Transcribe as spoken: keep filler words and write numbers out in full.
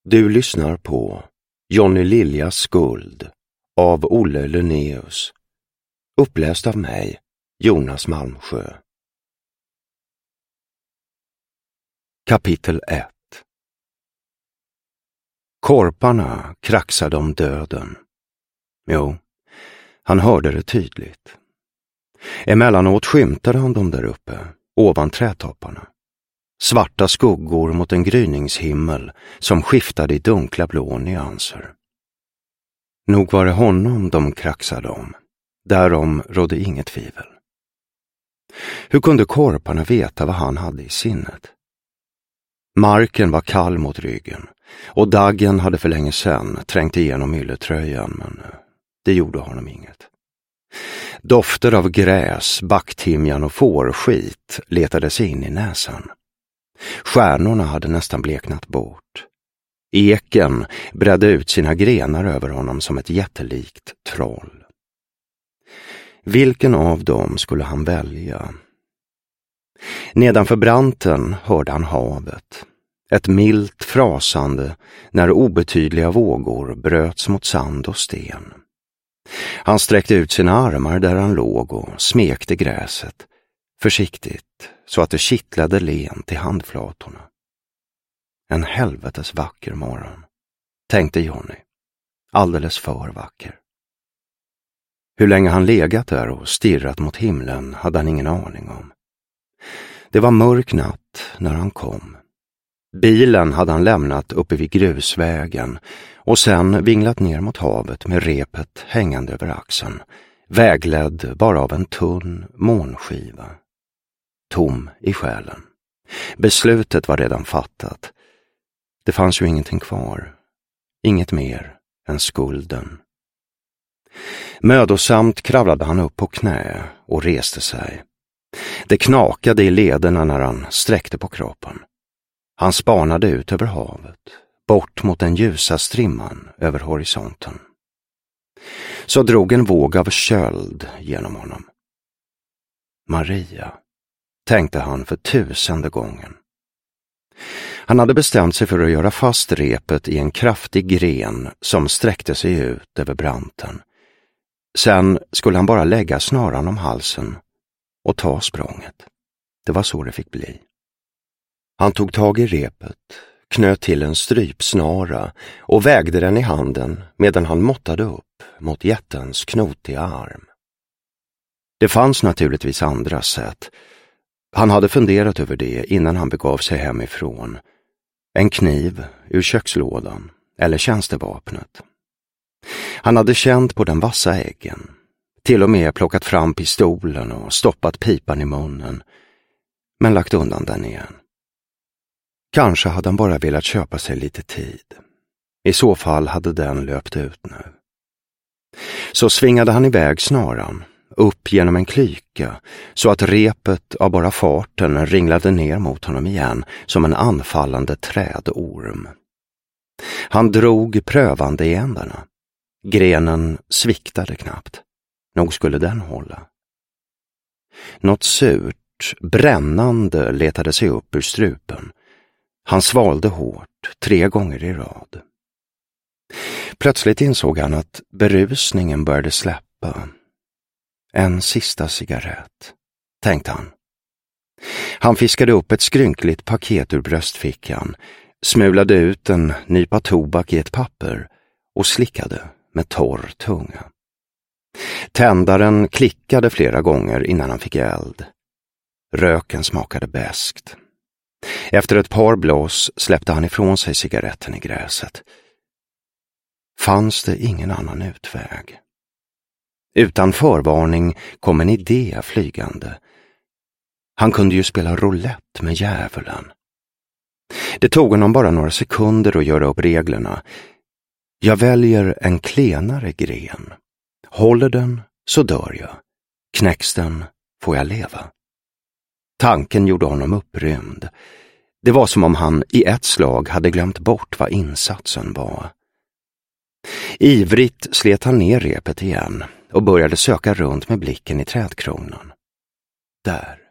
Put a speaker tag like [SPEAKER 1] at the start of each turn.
[SPEAKER 1] Du lyssnar på Johnny Liljas skuld av Olle Linnaeus. Uppläst av mig, Jonas Malmsjö. Kapitel ett. Korparna kraxade om döden. Jo, han hörde det tydligt. Emellanåt skymtade han dem där uppe, ovan trädtopparna. Svarta skuggor mot en gryningshimmel som skiftade i dunkla blå nyanser. Nog var det honom de kraxade om. Därom rådde inget tvivel. Hur kunde korparna veta vad han hade i sinnet? Marken var kall mot ryggen och daggen hade för länge sedan trängt igenom ylletröjan, men det gjorde honom inget. Dofter av gräs, backtimjan och fårskit letade sig in i näsan. Stjärnorna hade nästan bleknat bort. Eken bredde ut sina grenar över honom som ett jättelikt troll. Vilken av dem skulle han välja? Nedanför branten hörde han havet. Ett milt frasande när obetydliga vågor bröts mot sand och sten. Han sträckte ut sina armar där han låg och smekte gräset, försiktigt så att det kittlade lent i handflatorna. En helvetes vacker morgon, tänkte Johnny. Alldeles för vacker. Hur länge han legat där och stirrat mot himlen hade han ingen aning om. Det var mörk natt när han kom. Bilen hade han lämnat uppe vid grusvägen och sen vinglat ner mot havet med repet hängande över axeln, vägledd bara av en tunn månskiva. Tom i själen. Beslutet var redan fattat. Det fanns ju ingenting kvar. Inget mer än skulden. Mödosamt kravlade han upp på knä och reste sig. Det knakade i lederna när han sträckte på kroppen. Han spanade ut över havet, bort mot den ljusa strimman över horisonten. Så drog en våg av köld genom honom. Maria, tänkte han för tusende gången. Han hade bestämt sig för att göra fast repet i en kraftig gren som sträckte sig ut över branten. Sen skulle han bara lägga snaran om halsen och ta språnget. Det var så det fick bli. Han tog tag i repet, knöt till en strypsnara och vägde den i handen medan han måttade upp mot jättens knotiga arm. Det fanns naturligtvis andra sätt. Han hade funderat över det innan han begav sig hemifrån. En kniv ur kökslådan eller tjänstevapnet. Han hade känt på den vassa äggen, till och med plockat fram pistolen och stoppat pipan i munnen, men lagt undan den igen. Kanske hade han bara velat köpa sig lite tid. I så fall hade den löpt ut nu. Så svingade han iväg snaran, upp genom en klyka, så att repet av bara farten ringlade ner mot honom igen som en anfallande trädorm. Han drog prövande i ändarna. Grenen sviktade knappt. Nog skulle den hålla. Något surt, brännande letade sig upp ur strupen. Han svalde hårt, tre gånger i rad. Plötsligt insåg han att berusningen började släppa. En sista cigarett, tänkte han. Han fiskade upp ett skrynkligt paket ur bröstfickan, smulade ut en nypa tobak i ett papper och slickade med torr tunga. Tändaren klickade flera gånger innan han fick eld. Röken smakade beskt. Efter ett par blås släppte han ifrån sig cigaretten i gräset. Fanns det ingen annan utväg? Utan förvarning kom en idé flygande. Han kunde ju spela roulette med djävulen. Det tog honom bara några sekunder att göra upp reglerna. Jag väljer en klenare gren. Håller den så dör jag. Knäcks den får jag leva. Tanken gjorde honom upprymd. Det var som om han i ett slag hade glömt bort vad insatsen var. Ivrigt slet han ner repet igen och började söka runt med blicken i trädkronan. Där.